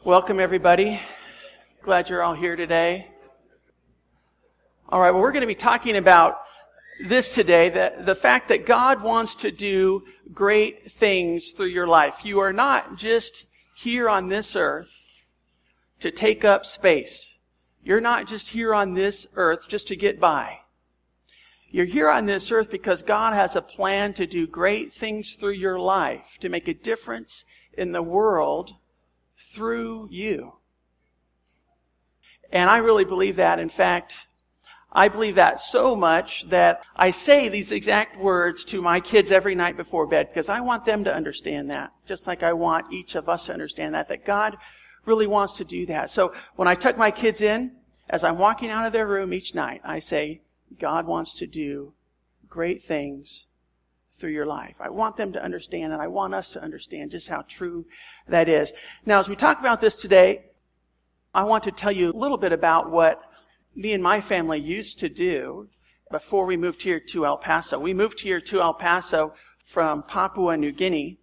Welcome, everybody. Glad you're all here today. All right, well, we're going to be talking about this today, the fact that God wants to do great things through your life. You are not just here on this earth to take up space. You're not just here on this earth just to get by. You're here on this earth because God has a plan to do great things through your life, to make a difference in the world through you. And I really believe that. In fact, I believe that so much that I say these exact words to my kids every night before bed because I want them to understand that, just like I want each of us to understand that God really wants to do that. So when I tuck my kids in, as I'm walking out of their room each night, I say, God wants to do great things through your life. I want them to understand, and I want us to understand just how true that is. Now, as we talk about this today, I want to tell you a little bit about what me and my family used to do before we moved here to El Paso. We moved here to El Paso from Papua New Guinea,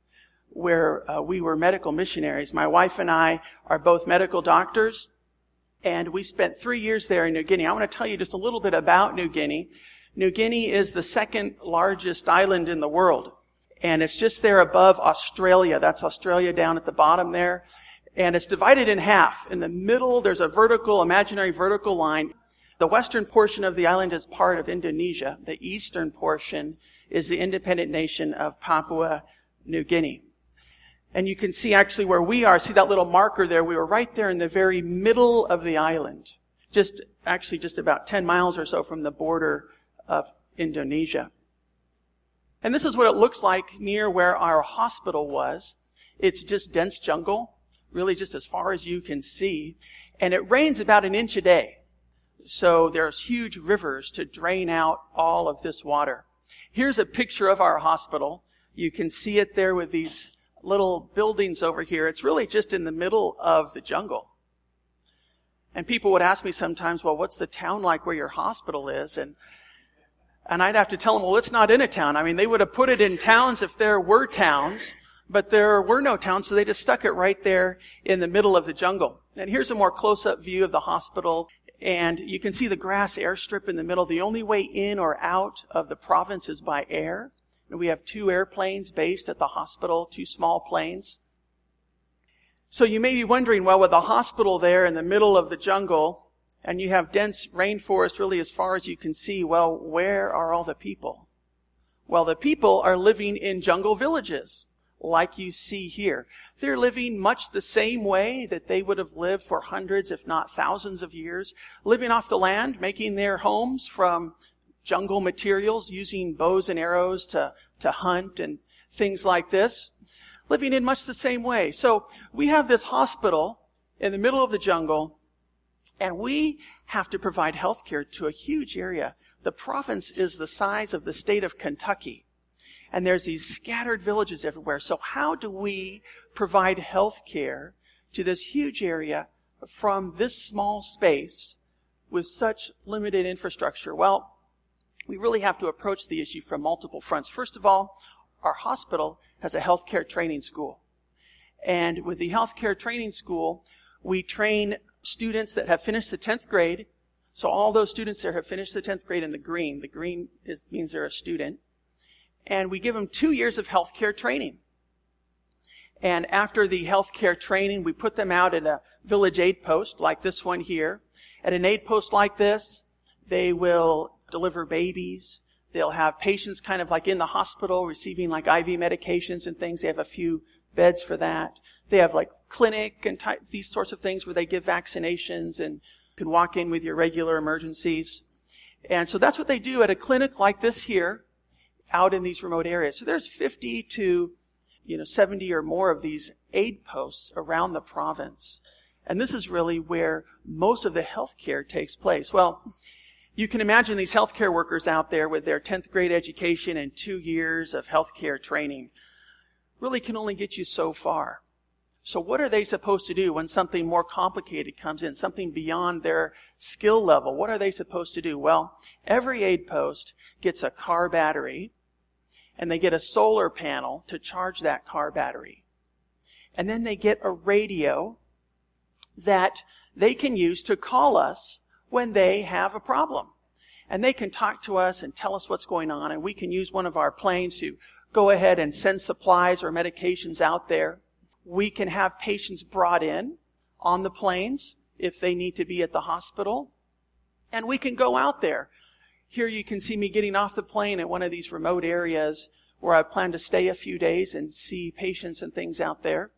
where we were medical missionaries. My wife and I are both medical doctors, and we spent 3 years there in New Guinea. I want to tell you just a little bit about New Guinea. New Guinea is the second largest island in the world, and it's just there above Australia. That's Australia down at the bottom there. And it's divided in half. In the middle, there's a imaginary vertical line. The western portion of the island is part of Indonesia. The eastern portion is the independent nation of Papua New Guinea. And you can see actually where we are, see that little marker there? We were right there in the very middle of the island. Just about 10 miles or so from the border of Indonesia. And this is what it looks like near where our hospital was. It's just dense jungle, really just as far as you can see. And it rains about an inch a day. So there's huge rivers to drain out all of this water. Here's a picture of our hospital. You can see it there with these little buildings over here. It's really just in the middle of the jungle. And people would ask me sometimes, well, what's the town like where your hospital is? And I'd have to tell them, well, it's not in a town. I mean, they would have put it in towns if there were towns, but there were no towns, so they just stuck it right there in the middle of the jungle. And here's a more close-up view of the hospital, and you can see the grass airstrip in the middle. The only way in or out of the province is by air. And we have 2 airplanes based at the hospital, 2 small planes. So you may be wondering, well, with the hospital there in the middle of the jungle, and you have dense rainforest really as far as you can see, well, where are all the people? Well, the people are living in jungle villages, like you see here. They're living much the same way that they would have lived for hundreds, if not thousands of years, living off the land, making their homes from jungle materials, using bows and arrows to hunt and things like this, living in much the same way. So we have this hospital in the middle of the jungle, and we have to provide health care to a huge area. The province is the size of the state of Kentucky. And there's these scattered villages everywhere. So how do we provide health care to this huge area from this small space with such limited infrastructure? Well, we really have to approach the issue from multiple fronts. First of all, our hospital has a healthcare training school. And with the healthcare training school, we train students that have finished the 10th grade. So all those students there have finished the 10th grade in the green. The green means they're a student. And we give them 2 years of healthcare training. And after the healthcare training, we put them out at a village aid post like this one here. At an aid post like this, they will deliver babies. They'll have patients kind of like in the hospital receiving like IV medications and things. They have a few beds for that. They have like clinic and these sorts of things where they give vaccinations and can walk in with your regular emergencies. And so that's what they do at a clinic like this here out in these remote areas. So there's 50 to 70 or more of these aid posts around the province. And this is really where most of the healthcare takes place. Well, you can imagine these healthcare workers out there with their 10th grade education and 2 years of healthcare training really can only get you so far. So what are they supposed to do when something more complicated comes in, something beyond their skill level? What are they supposed to do? Well, every aid post gets a car battery, and they get a solar panel to charge that car battery. And then they get a radio that they can use to call us when they have a problem. And they can talk to us and tell us what's going on, and we can use one of our planes to go ahead and send supplies or medications out there. We can have patients brought in on the planes if they need to be at the hospital. And we can go out there. Here you can see me getting off the plane at one of these remote areas where I plan to stay a few days and see patients and things out there.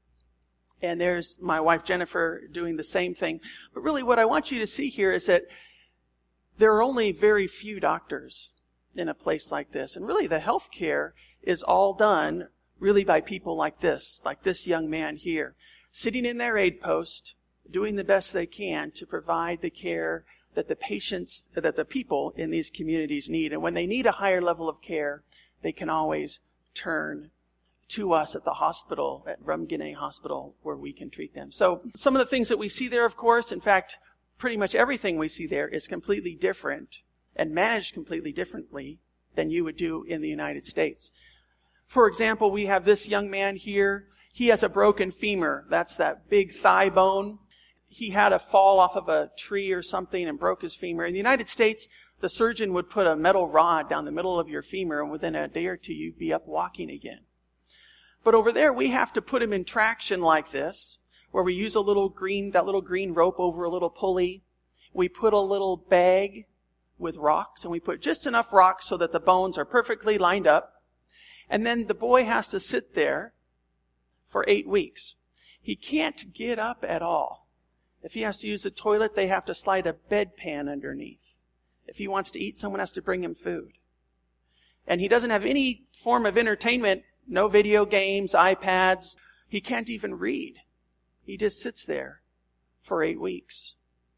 And there's my wife Jennifer doing the same thing. But really what I want you to see here is that there are only very few doctors in a place like this. And really the health care is all done really by people like this young man here, sitting in their aid post, doing the best they can to provide the care that the people in these communities need. And when they need a higher level of care, they can always turn to us at the hospital, at Rumgene Hospital, where we can treat them. So some of the things that we see there, of course, in fact, pretty much everything we see there is completely different and managed completely differently than you would do in the United States. For example, we have this young man here. He has a broken femur. That's that big thigh bone. He had a fall off of a tree or something and broke his femur. In the United States, the surgeon would put a metal rod down the middle of your femur, and within a day or two, you'd be up walking again. But over there, we have to put him in traction like this, where we use that little green rope over a little pulley. We put a little bag with rocks, and we put just enough rocks so that the bones are perfectly lined up. And then the boy has to sit there for 8 weeks. He can't get up at all. If he has to use the toilet, they have to slide a bedpan underneath. If he wants to eat, someone has to bring him food. And he doesn't have any form of entertainment, no video games, iPads. He can't even read. He just sits there for 8 weeks.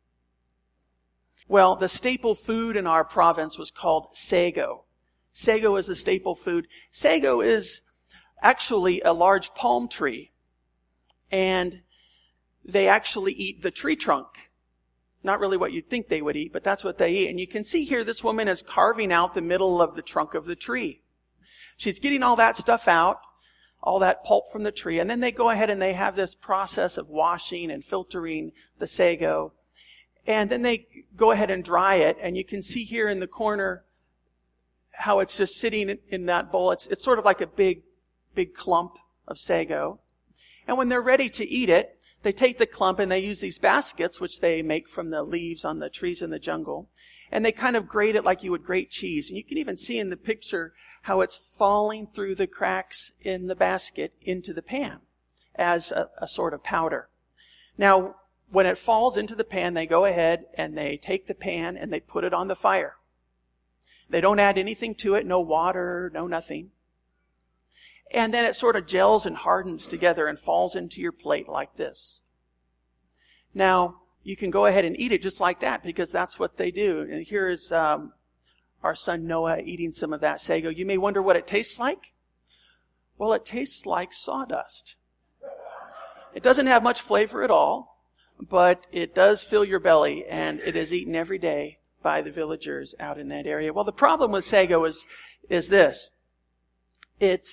Well, the staple food in our province was called sago. Sago is a staple food. Sago is actually a large palm tree, and they actually eat the tree trunk. Not really what you'd think they would eat, but that's what they eat. And you can see here this woman is carving out the middle of the trunk of the tree. She's getting all that stuff out, all that pulp from the tree, and then they go ahead and they have this process of washing and filtering the sago. And then they go ahead and dry it, and you can see here in the corner how it's just sitting in that bowl. It's sort of like a big clump of sago. And when they're ready to eat it, they take the clump and they use these baskets, which they make from the leaves on the trees in the jungle, and they kind of grate it like you would grate cheese. And you can even see in the picture how it's falling through the cracks in the basket into the pan as a sort of powder. Now, when it falls into the pan, they go ahead and they take the pan and they put it on the fire. They don't add anything to it, no water, no nothing. And then it sort of gels and hardens together and falls into your plate like this. Now, you can go ahead and eat it just like that because that's what they do. And here is our son Noah eating some of that sago. You may wonder what it tastes like. Well, it tastes like sawdust. It doesn't have much flavor at all, but it does fill your belly, and it is eaten every day by the villagers out in that area. Well, the problem with sago is this. It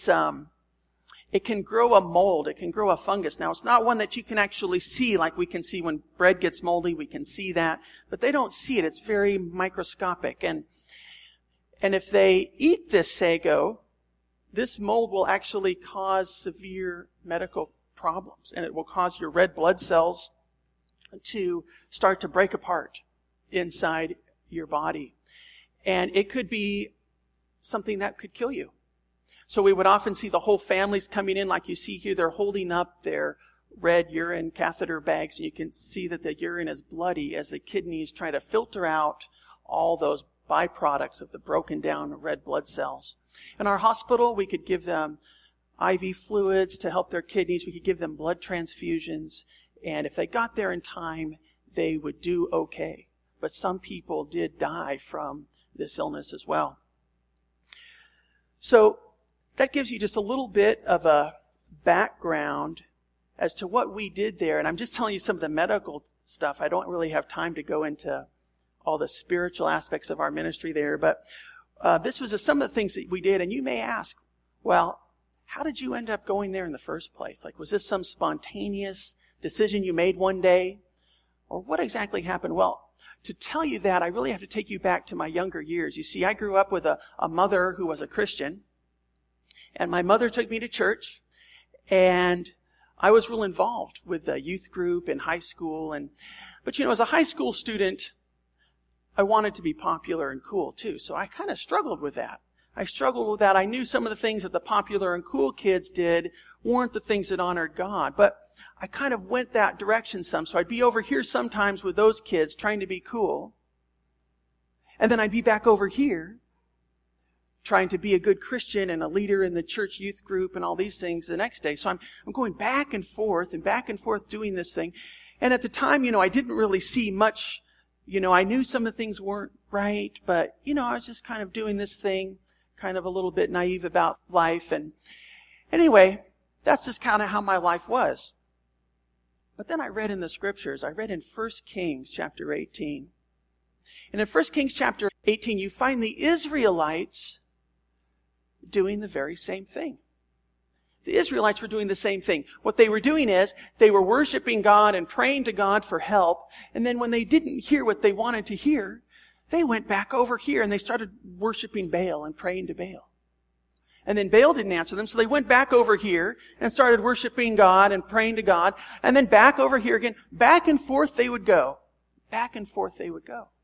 can grow a mold. It can grow a fungus. Now, it's not one that you can actually see like we can see when bread gets moldy. We can see that. But they don't see it. It's very microscopic. And if they eat this sago, this mold will actually cause severe medical problems. And it will cause your red blood cells to start to break apart inside your body. And it could be something that could kill you. So we would often see the whole families coming in like you see here. They're holding up their red urine catheter bags, and you can see that the urine is bloody as the kidneys try to filter out all those byproducts of the broken down red blood cells. In our hospital, we could give them IV fluids to help their kidneys. We could give them blood transfusions. And if they got there in time, they would do okay. But some people did die from this illness as well. So that gives you just a little bit of a background as to what we did there. And I'm just telling you some of the medical stuff. I don't really have time to go into all the spiritual aspects of our ministry there. But this was some of the things that we did. And you may ask, well, how did you end up going there in the first place? Like, was this some spontaneous decision you made one day? Or what exactly happened? Well, to tell you that, I really have to take you back to my younger years. You see, I grew up with a mother who was a Christian. And my mother took me to church. And I was real involved with the youth group in high school. But as a high school student, I wanted to be popular and cool too. So I kind of struggled with that. I knew some of the things that the popular and cool kids did weren't the things that honored God. But I kind of went that direction some. So I'd be over here sometimes with those kids trying to be cool. And then I'd be back over here trying to be a good Christian and a leader in the church youth group and all these things the next day. So I'm going back and forth doing this thing. And at the time, I didn't really see much. I knew some of the things weren't right, but, I was just kind of doing this thing, kind of a little bit naive about life. And anyway, that's just kind of how my life was. But then I read in the scriptures, I read in 1 Kings chapter 18. And in 1 Kings chapter 18, you find the Israelites doing the very same thing. The Israelites were doing the same thing. What they were doing is they were worshiping God and praying to God for help. And then when they didn't hear what they wanted to hear, they went back over here and they started worshiping Baal and praying to Baal. And then Baal didn't answer them, so they went back over here and started worshiping God and praying to God. And then back over here again. Back and forth they would go. Back and forth they would go.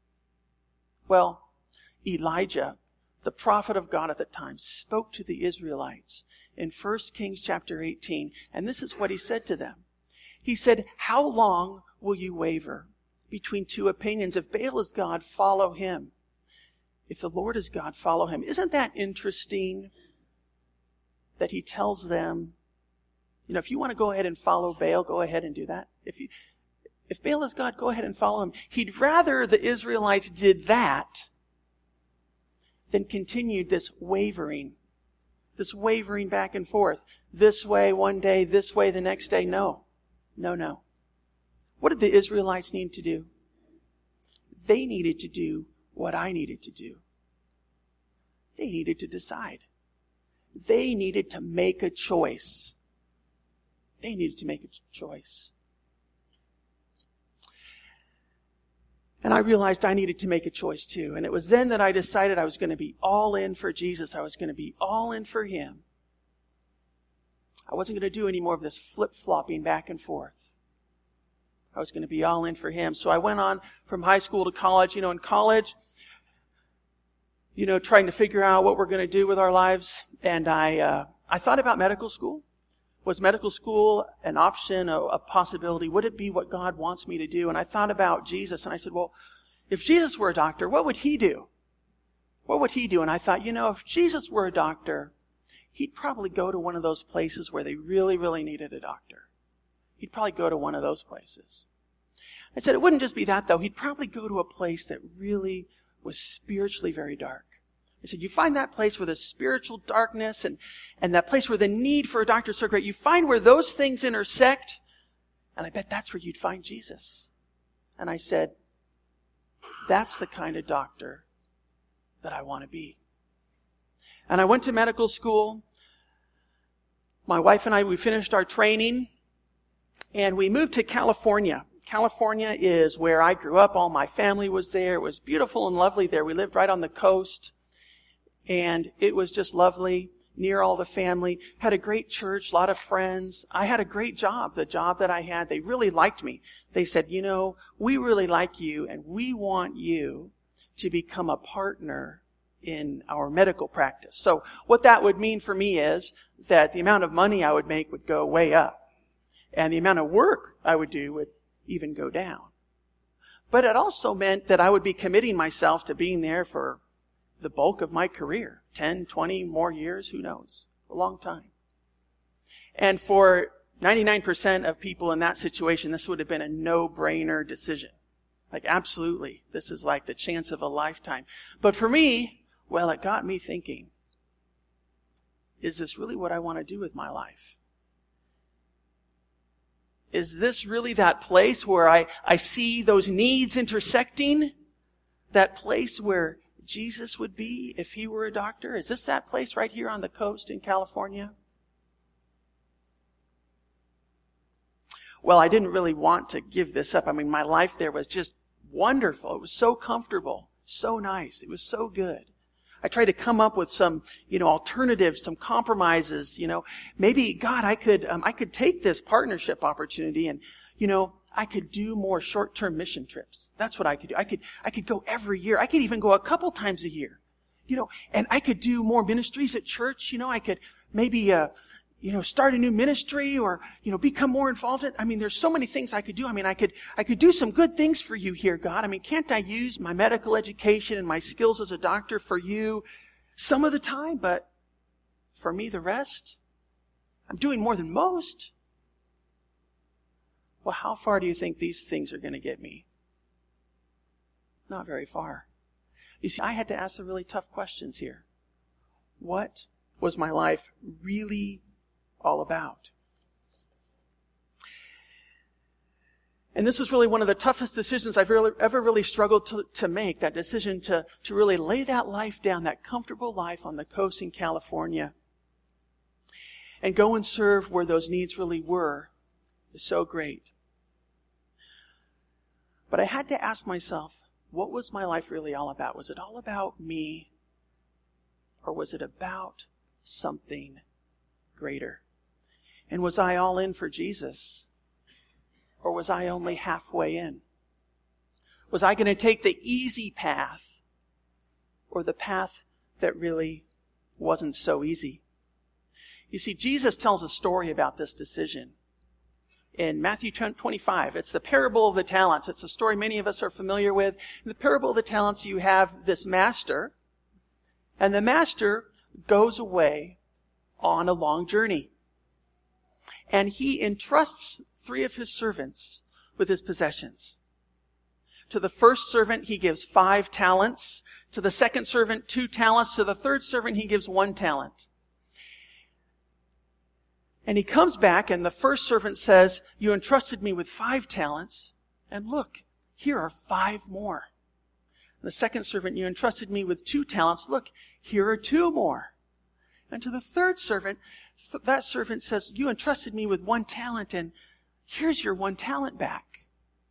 Well, Elijah, the prophet of God at the time, spoke to the Israelites in 1 Kings chapter 18. And this is what he said to them. He said, "How long will you waver between two opinions? If Baal is God, follow him. If the Lord is God, follow him." Isn't that interesting that he tells them, if you want to go ahead and follow Baal, go ahead and do that. If Baal is God, go ahead and follow him. He'd rather the Israelites did that than continued this wavering back and forth. This way one day, this way the next day. No. What did the Israelites need to do? They needed to do what I needed to do. They needed to decide. They needed to make a choice. And I realized I needed to make a choice too. And it was then that I decided I was going to be all in for Jesus. I was going to be all in for him. I wasn't going to do any more of this flip-flopping back and forth. I was going to be all in for him. So I went on from high school to college. In college, trying to figure out what we're going to do with our lives. And I thought about medical school. Was medical school an option, a possibility? Would it be what God wants me to do? And I thought about Jesus, and I said, well, if Jesus were a doctor, what would he do? What would he do? And I thought, if Jesus were a doctor, he'd probably go to one of those places where they really, really needed a doctor. He'd probably go to one of those places. I said, it wouldn't just be that, though. He'd probably go to a place that really was spiritually very dark. I said, you find that place where there's spiritual darkness and that place where the need for a doctor is so great. You find where those things intersect, and I bet that's where you'd find Jesus. And I said, that's the kind of doctor that I want to be. And I went to medical school. My wife and I, we finished our training, and we moved to California. California is where I grew up. All my family was there. It was beautiful and lovely there. We lived right on the coast. And it was just lovely, near all the family. Had a great church, a lot of friends. I had a great job. The job that I had, they really liked me. They said, we really like you, and we want you to become a partner in our medical practice. So what that would mean for me is that the amount of money I would make would go way up. And the amount of work I would do would even go down. But it also meant that I would be committing myself to being there for the bulk of my career, 10, 20 more years, who knows, a long time. And for 99% of people in that situation, this would have been a no-brainer decision. Like, absolutely, this is like the chance of a lifetime. But for me, well, it got me thinking, is this really what I want to do with my life? Is this really that place where I see those needs intersecting? That place where Jesus would be if he were a doctor? Is this that place right here on the coast in California? well, I didn't really want to give this up. I mean, my life there was just wonderful. It was so comfortable, so nice. It was so good. I tried to come up with some, alternatives, some compromises, maybe, God, I could take this partnership opportunity and, I could do more short-term mission trips. That's what I could do. I could go every year. I could even go a couple times a year, and I could do more ministries at church. I could maybe, start a new ministry or, become more involved in it. I mean, there's so many things I could do. I mean, I could do some good things for you here, God. I mean, can't I use my medical education and my skills as a doctor for you some of the time, but for me, the rest? I'm doing more than most. Well, how far do you think these things are going to get me? Not very far. You see, I had to ask the really tough questions here. What was my life really all about? And this was really one of the toughest decisions I've ever really struggled to make, that decision to really lay that life down, that comfortable life on the coast in California, and go and serve where those needs really were, is so great. But I had to ask myself, what was my life really all about? Was it all about me? Or was it about something greater? And was I all in for Jesus? Or was I only halfway in? Was I going to take the easy path or the path that really wasn't so easy? You see, Jesus tells a story about this decision in Matthew 25. It's the parable of the talents. It's a story many of us are familiar with. In the parable of the talents, you have this master, and the master goes away on a long journey. And he entrusts 3 of his servants with his possessions. To the first servant, he gives 5 talents. To the second servant, 2 talents. To the third servant, he gives 1 talent. And he comes back, and the first servant says, you entrusted me with 5 talents, and look, here are 5 more. And the second servant, you entrusted me with 2 talents, look, here are 2 more. And to the third servant, that servant says, you entrusted me with 1 talent, and here's your 1 talent back.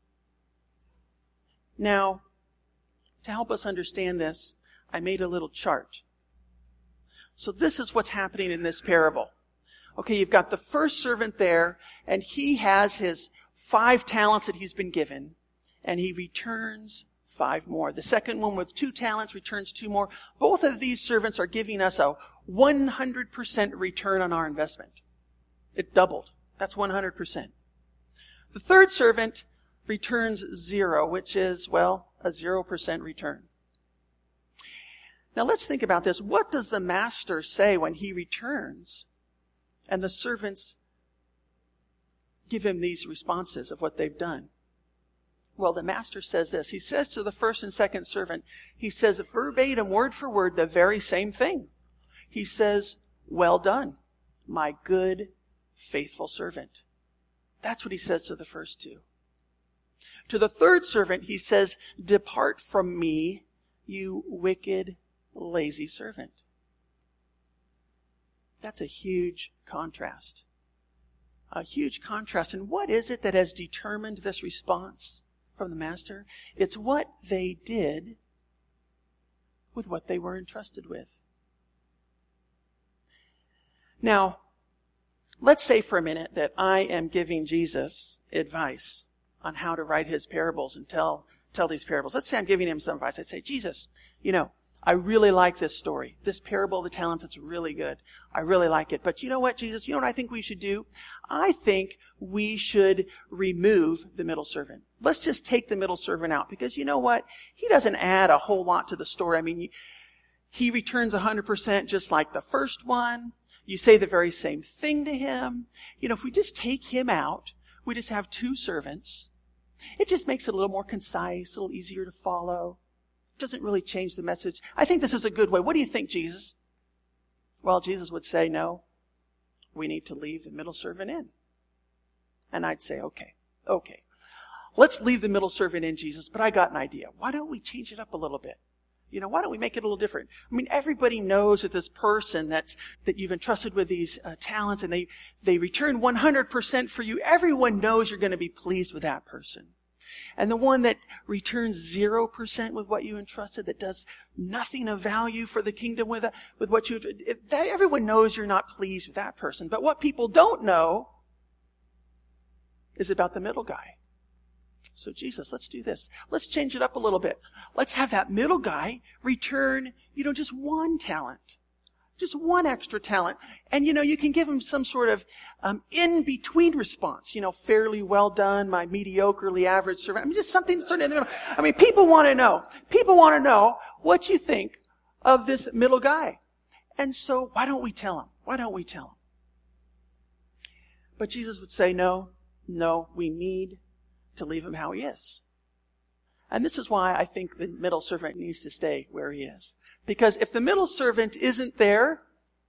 Now, to help us understand this, I made a little chart. So this is what's happening in this parable. Okay, you've got the first servant there, and he has his 5 talents that he's been given, and he returns 5 more. The second one with 2 talents returns 2 more. Both of these servants are giving us a 100% return on our investment. It doubled. That's 100%. The third servant returns 0, which is, well, a 0% return. Now let's think about this. What does the master say when he returns and the servants give him these responses of what they've done? Well, the master says this. He says to the first and second servant, he says verbatim, word for word, the very same thing. He says, well done, my good, faithful servant. That's what he says to the first 2. To the third servant, he says, depart from me, you wicked, lazy servant. That's a huge contrast. A huge contrast. And what is it that has determined this response from the master? It's what they did with what they were entrusted with. Now, let's say for a minute that I am giving Jesus advice on how to write his parables and tell these parables. Let's say I'm giving him some advice. I'd say, Jesus, I really like this story. This parable of the talents, it's really good. I really like it. But you know what, Jesus? You know what I think we should do? I think we should remove the middle servant. Let's just take the middle servant out. Because you know what? He doesn't add a whole lot to the story. I mean, he returns 100% just like the first one. You say the very same thing to him. If we just take him out, we just have 2 servants. It just makes it a little more concise, a little easier to follow. Doesn't really change the message. I think this is a good way. What do you think, Jesus? Well, Jesus would say, no, we need to leave the middle servant in. And I'd say, okay. Let's leave the middle servant in, Jesus, but I got an idea. Why don't we change it up a little bit? Why don't we make it a little different? I mean, everybody knows that this person that you've entrusted with these talents and they return 100% for you. Everyone knows you're going to be pleased with that person. And the one that returns 0% with what you entrusted, that does nothing of value for the kingdom with what you, everyone knows you're not pleased with that person. But what people don't know is about the middle guy. So Jesus, let's do this. Let's change it up a little bit. Let's have that middle guy return, just one talent. Just one extra talent. And, you can give him some sort of in-between response. Fairly well done, my mediocrely average servant. Just something sort of, people want to know. People want to know what you think of this middle guy. And so, why don't we tell him? Why don't we tell him? But Jesus would say, no, we need to leave him how he is. And this is why I think the middle servant needs to stay where he is. Because if the middle servant isn't there,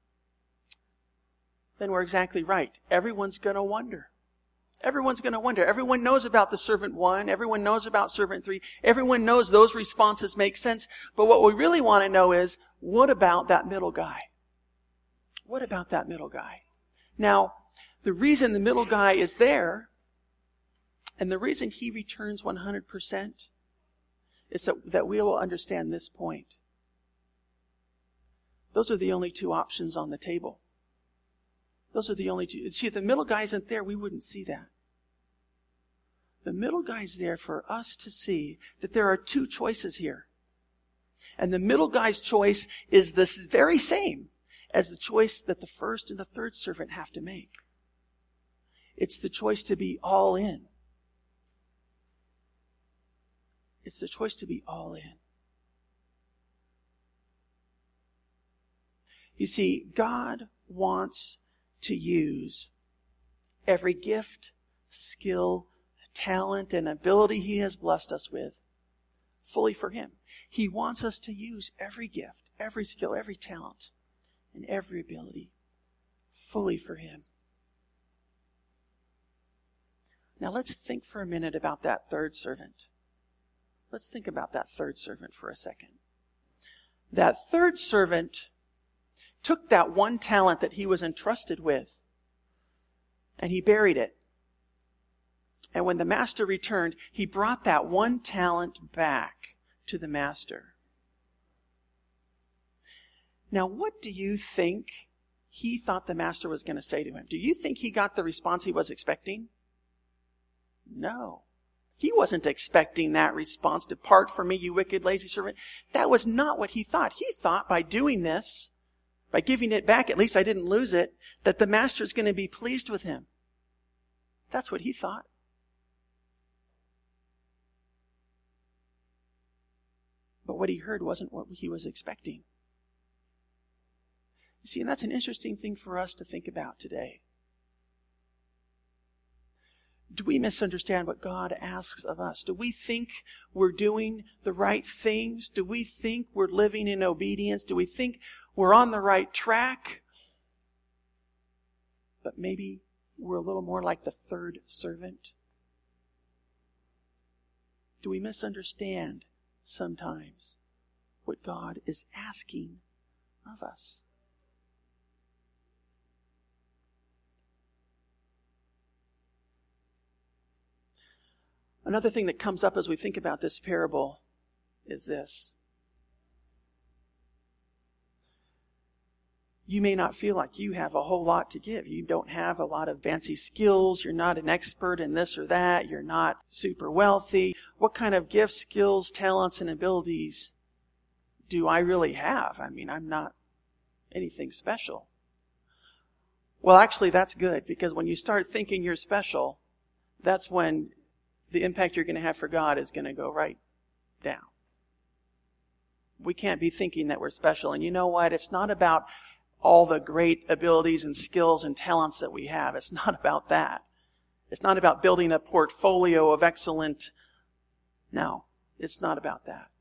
then we're exactly right. Everyone's going to wonder. Everyone's going to wonder. Everyone knows about the servant 1. Everyone knows about servant 3. Everyone knows those responses make sense. But what we really want to know is, what about that middle guy? What about that middle guy? Now, the reason the middle guy is there, and the reason he returns 100%, is that we will understand this point. Those are the only two options on the table. Those are the only two. See, if the middle guy isn't there, we wouldn't see that. The middle guy's there for us to see that there are two choices here. And the middle guy's choice is the very same as the choice that the first and the third servant have to make. It's the choice to be all in. It's the choice to be all in. You see, God wants to use every gift, skill, talent, and ability He has blessed us with fully for Him. He wants us to use every gift, every skill, every talent, and every ability fully for Him. Now let's think for a minute about that third servant. Let's think about that third servant for a second. That third servant took that one talent that he was entrusted with, and he buried it. And when the master returned, he brought that one talent back to the master. Now, what do you think he thought the master was going to say to him? Do you think he got the response he was expecting? No. He wasn't expecting that response. Depart from me, you wicked, lazy servant. That was not what he thought. He thought by doing this, by giving it back, at least I didn't lose it, that the master's going to be pleased with him. That's what he thought. But what he heard wasn't what he was expecting. You see, and that's an interesting thing for us to think about today. Do we misunderstand what God asks of us? Do we think we're doing the right things? Do we think we're living in obedience? Do we think we're on the right track? But maybe we're a little more like the third servant. Do we misunderstand sometimes what God is asking of us? Another thing that comes up as we think about this parable is this. You may not feel like you have a whole lot to give. You don't have a lot of fancy skills. You're not an expert in this or that. You're not super wealthy. What kind of gifts, skills, talents, and abilities do I really have? I mean, I'm not anything special. Well, actually, that's good, because when you start thinking you're special, that's when the impact you're going to have for God is going to go right down. We can't be thinking that we're special. And you know what? It's not about all the great abilities and skills and talents that we have. It's not about that. It's not about building a portfolio of excellent. No, it's not about that.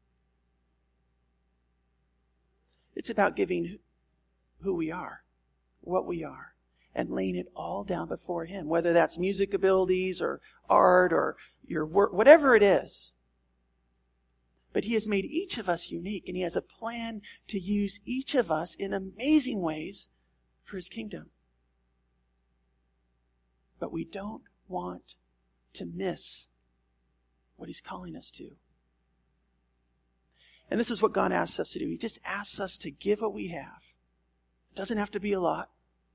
It's about giving who we are, what we are, and laying it all down before Him, whether that's music abilities or art or your work, whatever it is. But He has made each of us unique, and He has a plan to use each of us in amazing ways for His kingdom. But we don't want to miss what He's calling us to. And this is what God asks us to do. He just asks us to give what we have. It doesn't have to be a lot.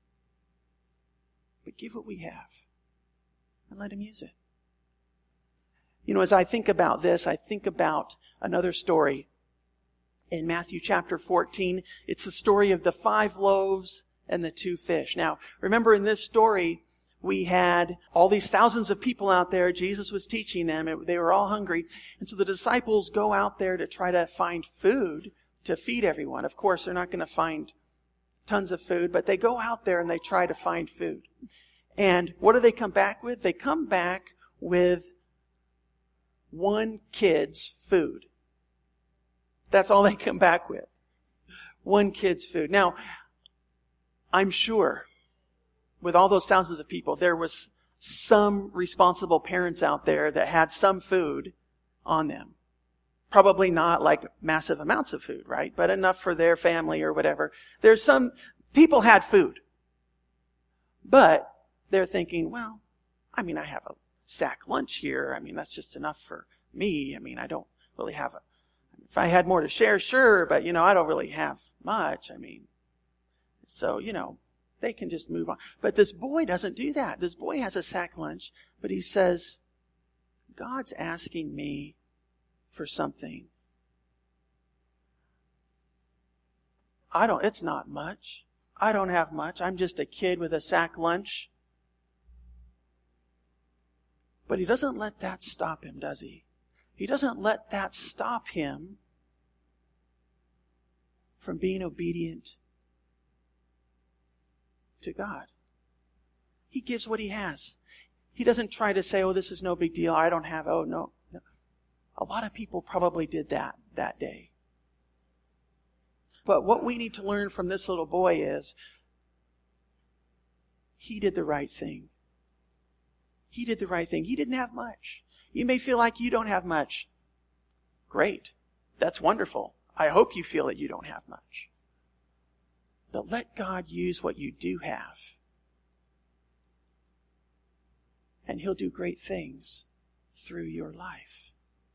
But give what we have and let Him use it. You know, as I think about this, I think about another story in Matthew chapter 14. It's the story of the 5 loaves and the 2 fish. Now, remember in this story, we had all these thousands of people out there. Jesus was teaching them. They were all hungry. And so the disciples go out there to try to find food to feed everyone. Of course, they're not going to find tons of food, but they go out there and they try to find food. And what do they come back with? They come back with one kid's food. That's all they come back with. One kid's food. Now, I'm sure with all those thousands of people, there was some responsible parents out there that had some food on them. Probably not like massive amounts of food, right? But enough for their family or whatever. There's some people had food. But they're thinking, well, I have a sack lunch here. That's just enough for me. I don't really have if I had more to share, sure, but I don't really have much. So, they can just move on. But this boy doesn't do that. This boy has a sack lunch, but he says, God's asking me for something. It's not much. I don't have much. I'm just a kid with a sack lunch. But he doesn't let that stop him, does he? He doesn't let that stop him from being obedient to God. He gives what he has. He doesn't try to say, oh, this is no big deal. I don't have, oh, no. A lot of people probably did that day. But what we need to learn from this little boy is he did the right thing. He did the right thing. He didn't have much. You may feel like you don't have much. Great. That's wonderful. I hope you feel that you don't have much. But let God use what you do have. And He'll do great things through your life.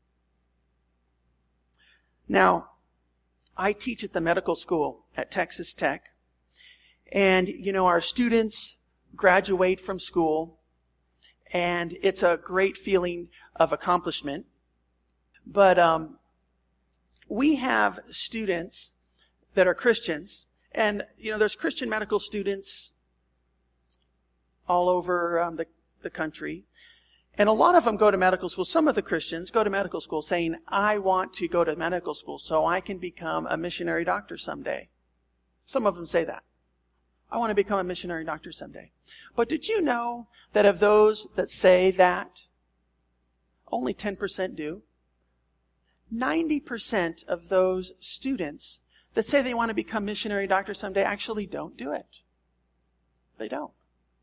Now, I teach at the medical school at Texas Tech. And, our students graduate from school. And it's a great feeling of accomplishment. But we have students that are Christians. And, there's Christian medical students all over the country. And a lot of them go to medical school. Some of the Christians go to medical school saying, I want to go to medical school so I can become a missionary doctor someday. Some of them say that. I want to become a missionary doctor someday. But did you know that of those that say that, only 10% do? 90% of those students that say they want to become missionary doctors someday actually don't do it. They don't.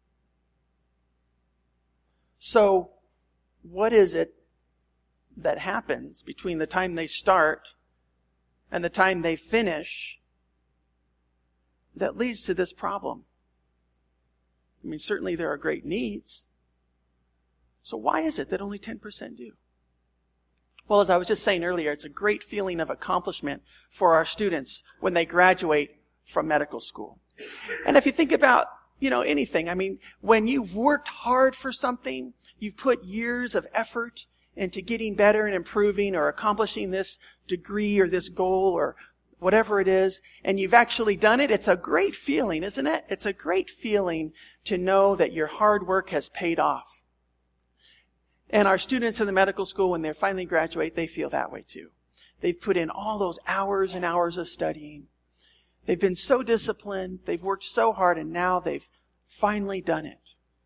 So, what is it that happens between the time they start and the time they finish that leads to this problem? Certainly there are great needs. So why is it that only 10% do? Well, as I was just saying earlier, it's a great feeling of accomplishment for our students when they graduate from medical school. And if you think about, anything, when you've worked hard for something, you've put years of effort into getting better and improving or accomplishing this degree or this goal or whatever it is, and you've actually done it, it's a great feeling, isn't it? It's a great feeling to know that your hard work has paid off. And our students in the medical school, when they finally graduate, they feel that way too. They've put in all those hours and hours of studying. They've been so disciplined, they've worked so hard, and now they've finally done it.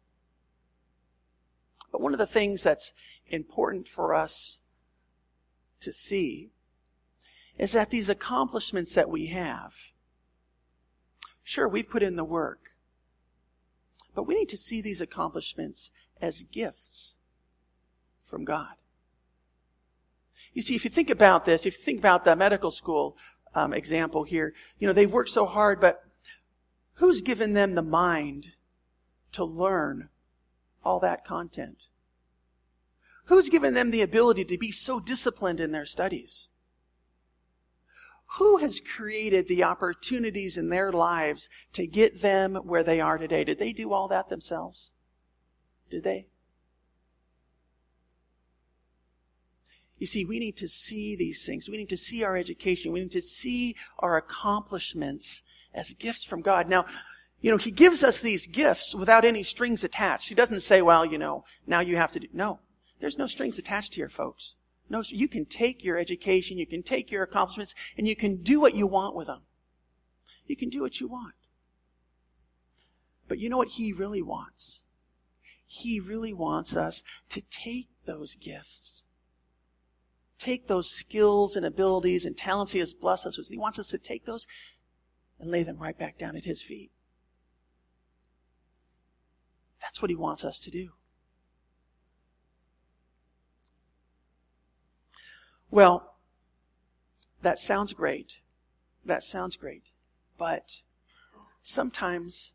But one of the things that's important for us to see is that these accomplishments that we have, sure, we've put in the work, but we need to see these accomplishments as gifts from God. You see, if you think about this, if you think about the medical school example here, they've worked so hard, but who's given them the mind to learn all that content? Who's given them the ability to be so disciplined in their studies? Who has created the opportunities in their lives to get them where they are today? Did they do all that themselves? Did they? You see, we need to see these things. We need to see our education. We need to see our accomplishments as gifts from God. Now, He gives us these gifts without any strings attached. He doesn't say, well, now you have to do. No, there's no strings attached here, folks. No, you can take your education, you can take your accomplishments, and you can do what you want with them. You can do what you want. But you know what He really wants? He really wants us to take those gifts, take those skills and abilities and talents He has blessed us with. He wants us to take those and lay them right back down at His feet. That's what He wants us to do. Well, that sounds great. That sounds great. But sometimes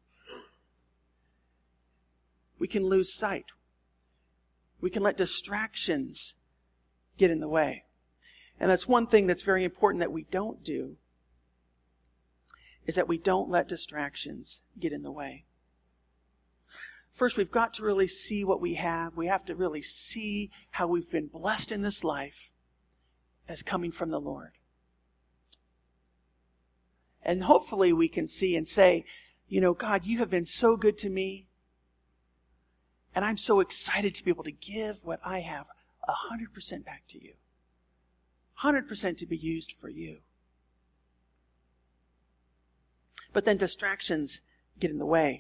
we can lose sight. We can let distractions get in the way. And that's one thing that's very important that we don't do, is that we don't let distractions get in the way. First, we've got to really see what we have. We have to really see how we've been blessed in this life as coming from the Lord. And hopefully we can see and say, God, you have been so good to me. And I'm so excited to be able to give what I have 100% back to you. 100% to be used for you. But then distractions get in the way.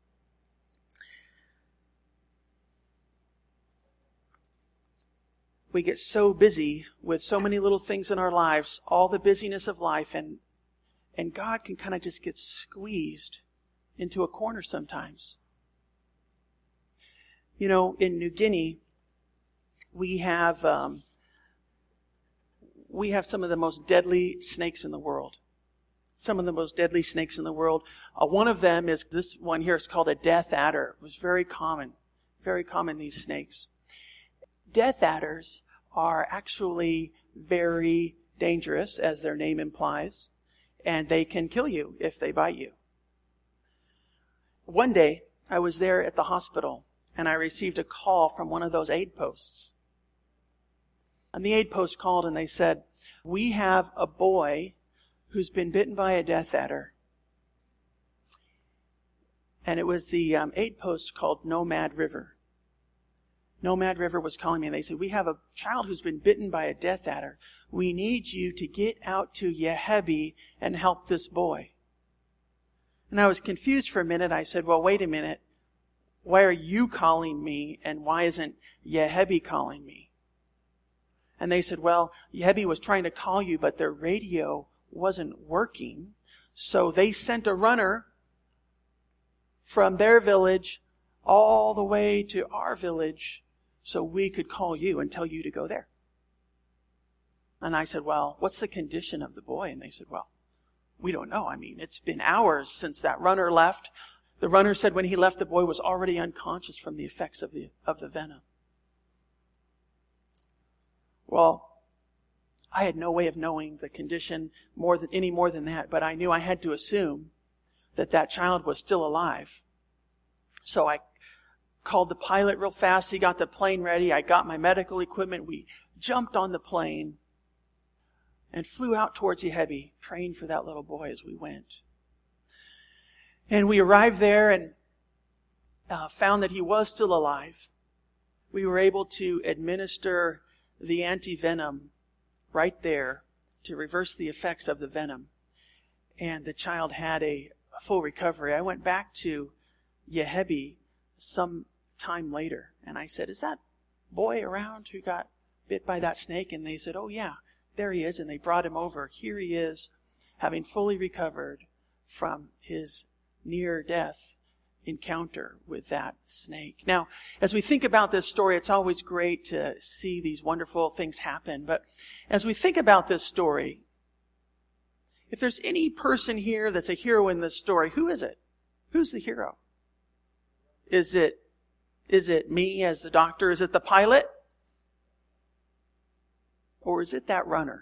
We get so busy with so many little things in our lives, all the busyness of life, and God can kind of just get squeezed into a corner sometimes. In New Guinea, we have some of the most deadly snakes in the world. Some of the most deadly snakes in the world. One of them is this one here. It's called a death adder. It was very common, these snakes. Death adders are actually very dangerous, as their name implies, and they can kill you if they bite you. One day, I was there at the hospital, and I received a call from one of those aid posts. And the aid post called and they said, we have a boy who's been bitten by a death adder. And it was the aid post called Nomad River. Nomad River was calling me and they said, we have a child who's been bitten by a death adder. We need you to get out to Yehebi and help this boy. And I was confused for a minute. I said, well, wait a minute. Why are you calling me and why isn't Yehebi calling me? And they said, well, Yehebi was trying to call you, but their radio wasn't working. So they sent a runner from their village all the way to our village so we could call you and tell you to go there. And I said, well, what's the condition of the boy? And they said, well, we don't know. I mean, it's been hours since that runner left. The runner said when he left, the boy was already unconscious from the effects of the venom. Well, I had no way of knowing the condition any more than that, but I knew I had to assume that child was still alive. So I called the pilot real fast. He got the plane ready. I got my medical equipment. We jumped on the plane and flew out towards Yehebi, praying for that little boy as we went. And we arrived there and found that he was still alive. We were able to administer the anti-venom right there to reverse the effects of the venom. And the child had a full recovery. I went back to Yehebi some time later, and I said, is that boy around who got bit by that snake? And they said, oh yeah, there he is. And they brought him over. Here he is, having fully recovered from his near death encounter with that snake. Now, as we think about this story, it's always great to see these wonderful things happen. But as we think about this story, if there's any person here that's a hero in this story, who is it? Who's the hero? Is it me as the doctor? Is it the pilot? Or is it that runner?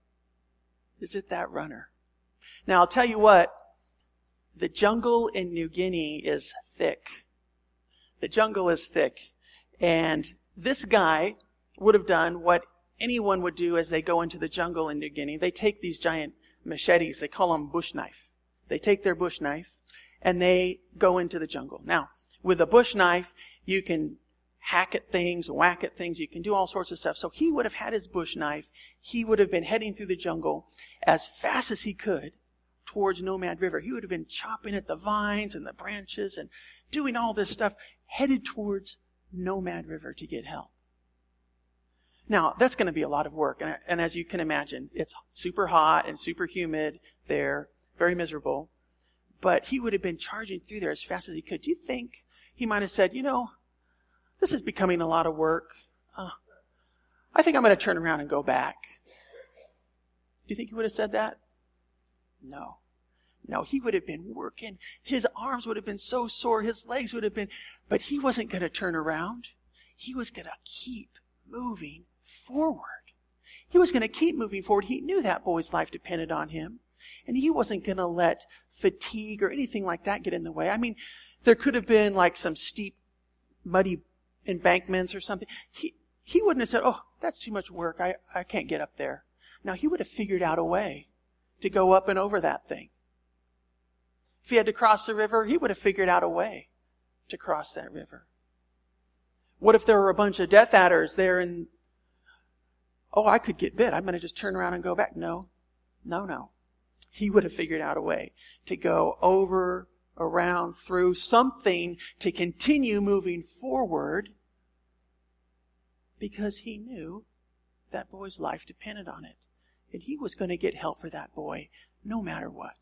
Is it that runner? Now, I'll tell you what, the jungle in New Guinea is thick. The jungle is thick. And this guy would have done what anyone would do as they go into the jungle in New Guinea. They take these giant machetes. They call them bush knife. They take their bush knife and they go into the jungle. Now, with a bush knife, you can hack at things, whack at things. You can do all sorts of stuff. So he would have had his bush knife. He would have been heading through the jungle as fast as he could towards Nomad River. He would have been chopping at the vines and the branches and doing all this stuff, headed towards Nomad River to get help. Now, that's going to be a lot of work. And as you can imagine, it's super hot and super humid there, very miserable. But he would have been charging through there as fast as he could. Do you think he might have said, this is becoming a lot of work. I think I'm going to turn around and go back. Do you think he would have said that? No. No, he would have been working. His arms would have been so sore. His legs would have been, but he wasn't going to turn around. He was going to keep moving forward. He was going to keep moving forward. He knew that boy's life depended on him. And he wasn't going to let fatigue or anything like that get in the way. I mean, there could have been like some steep, muddy embankments or something. He wouldn't have said, oh, that's too much work. I can't get up there. Now, he would have figured out a way to go up and over that thing. If he had to cross the river, he would have figured out a way to cross that river. What if there were a bunch of death adders there and, I could get bit. I'm going to just turn around and go back. No. He would have figured out a way to go over, around, through something to continue moving forward because he knew that boy's life depended on it. And he was going to get help for that boy no matter what.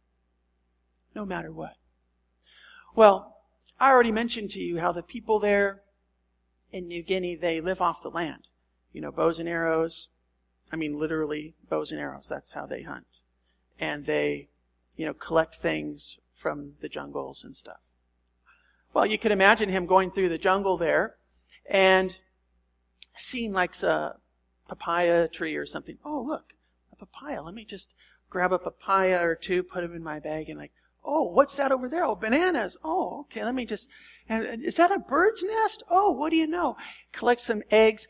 No matter what. Well, I already mentioned to you how the people there in New Guinea, they live off the land. Bows and arrows. I mean, literally bows and arrows. That's how they hunt. And they, collect things from the jungles and stuff. Well, you could imagine him going through the jungle there and seeing like a papaya tree or something. Oh, look, a papaya. Let me just grab a papaya or two, put them in my bag and what's that over there? Oh, bananas. Oh, okay, is that a bird's nest? Oh, what do you know? Collect some eggs.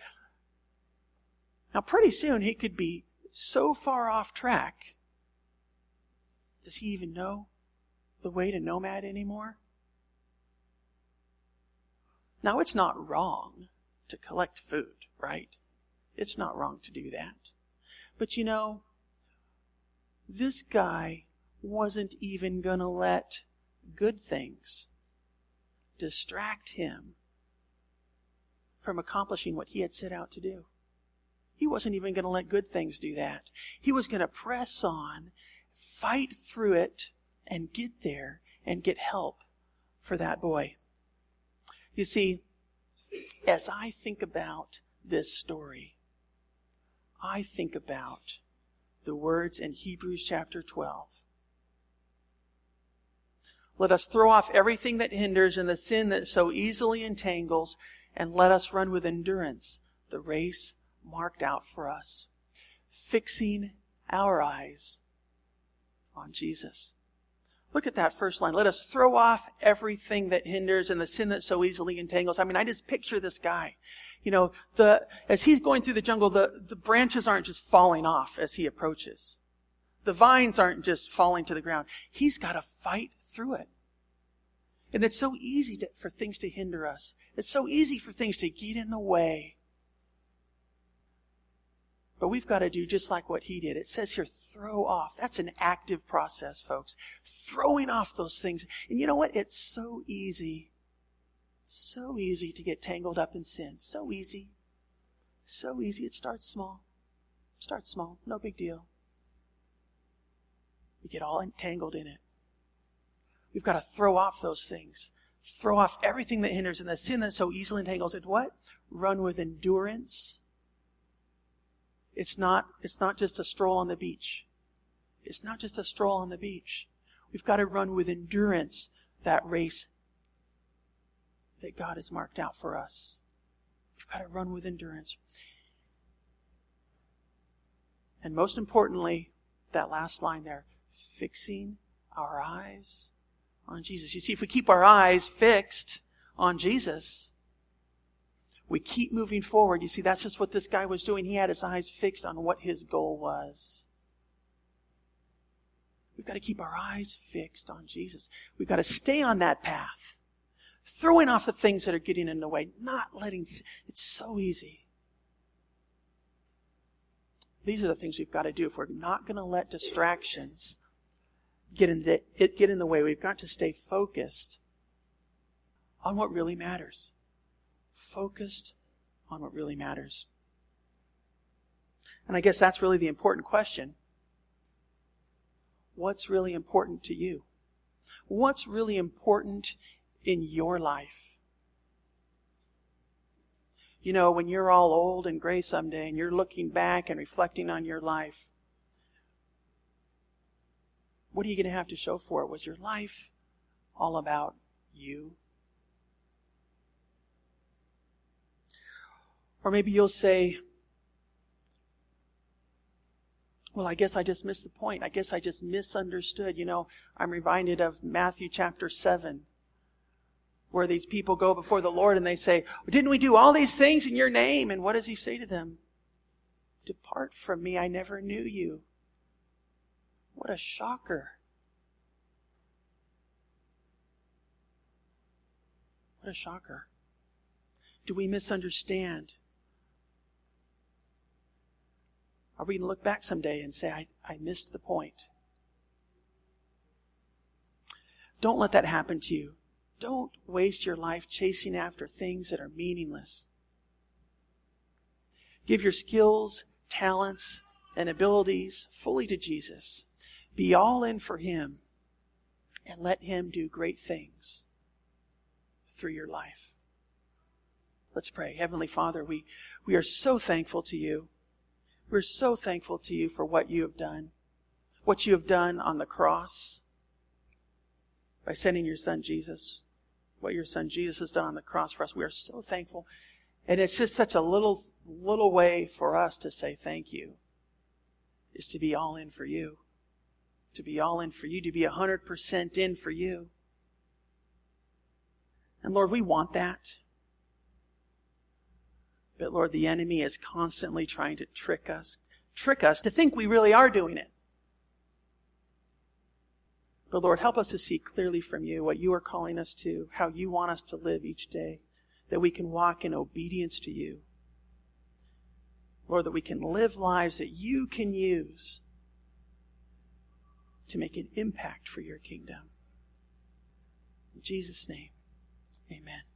Now, pretty soon he could be so far off track. Does he even know the way to Nomad anymore? Now, it's not wrong to collect food, right? It's not wrong to do that. But this guy wasn't even going to let good things distract him from accomplishing what he had set out to do. He wasn't even going to let good things do that. He was going to press on, fight through it, and get there and get help for that boy. You see, as I think about this story, I think about the words in Hebrews chapter 12. Let us throw off everything that hinders and the sin that so easily entangles, and let us run with endurance the race marked out for us, fixing our eyes on Jesus. Look at that first line. Let us throw off everything that hinders and the sin that so easily entangles. I mean, I just picture this guy. As he's going through the jungle, the branches aren't just falling off as he approaches. The vines aren't just falling to the ground. He's got to fight through it. And it's so easy for things to hinder us. It's so easy for things to get in the way. But we've got to do just like what he did. It says here, throw off. That's an active process, folks. Throwing off those things. And you know what? It's so easy to get tangled up in sin. So easy. So easy. It starts small. No big deal. We get all entangled in it. We've got to throw off those things. Throw off everything that hinders and the sin that so easily entangles. And what? Run with endurance. It's not just a stroll on the beach. It's not just a stroll on the beach. We've got to run with endurance that race that God has marked out for us. We've got to run with endurance. And most importantly, that last line there, fixing our eyes on Jesus. You see, if we keep our eyes fixed on Jesus, we keep moving forward. You see, that's just what this guy was doing. He had his eyes fixed on what his goal was. We've got to keep our eyes fixed on Jesus. We've got to stay on that path. Throwing off the things that are getting in the way. Not letting... It's so easy. These are the things we've got to do. If we're not going to let distractions get in the way, we've got to stay focused on what really matters. Focused on what really matters. And I guess that's really the important question. What's really important to you? What's really important in your life? You know, when you're all old and gray someday and you're looking back and reflecting on your life, what are you going to have to show for it? Was your life all about you? Or maybe you'll say, well, I guess I just missed the point. I guess I just misunderstood. You know, I'm reminded of Matthew chapter 7, where these people go before the Lord and they say, didn't we do all these things in your name? And what does he say to them? Depart from me, I never knew you. What a shocker. What a shocker. Do we misunderstand? Are we going to look back someday and say, I missed the point? Don't let that happen to you. Don't waste your life chasing after things that are meaningless. Give your skills, talents, and abilities fully to Jesus. Be all in for Him and let Him do great things through your life. Let's pray. Heavenly Father, we are so thankful to you. We're so thankful to you for what you have done. What you have done on the cross by sending your Son Jesus. What your Son Jesus has done on the cross for us. We are so thankful. And it's just such a little way for us to say thank you. Is to be all in for you. To be all in for you. To be 100% in for you. And Lord, we want that. But Lord, the enemy is constantly trying to trick us to think we really are doing it. But Lord, help us to see clearly from you what you are calling us to, how you want us to live each day, that we can walk in obedience to you. Lord, that we can live lives that you can use to make an impact for your kingdom. In Jesus' name, amen.